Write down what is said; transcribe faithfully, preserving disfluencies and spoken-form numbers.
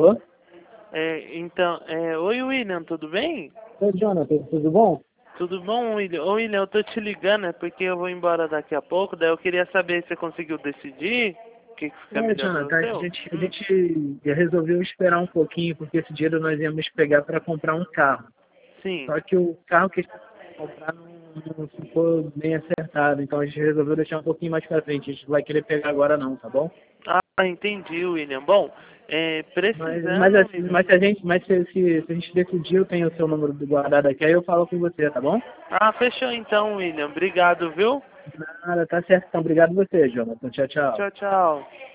Alô? É, então, é, oi William, tudo bem? Oi, Jonathan, tudo bom? Tudo bom, William? Ô William, eu tô te ligando, é porque eu vou embora daqui a pouco, daí eu queria saber se você conseguiu decidir o que que fica É, melhor pra Jonathan, a você. gente, a Hum, gente resolveu esperar um pouquinho, porque esse dinheiro nós íamos pegar para comprar um carro. sim. Só que o carro que a gente ia comprar não, não ficou bem acertado, então a gente resolveu deixar um pouquinho mais para frente. A gente não vai querer pegar agora não, tá bom? Ah, entendi, William. Bom, é, Mas, mas, precisando, assim, William. mas, se, a gente, mas se, se, se a gente decidir, eu tenho o seu número guardado aqui, aí eu falo com você, tá bom? Ah, fechou então, William. Obrigado, viu? Nada, tá certo. Então, obrigado você, Jonathan. Tchau, tchau. Tchau, tchau.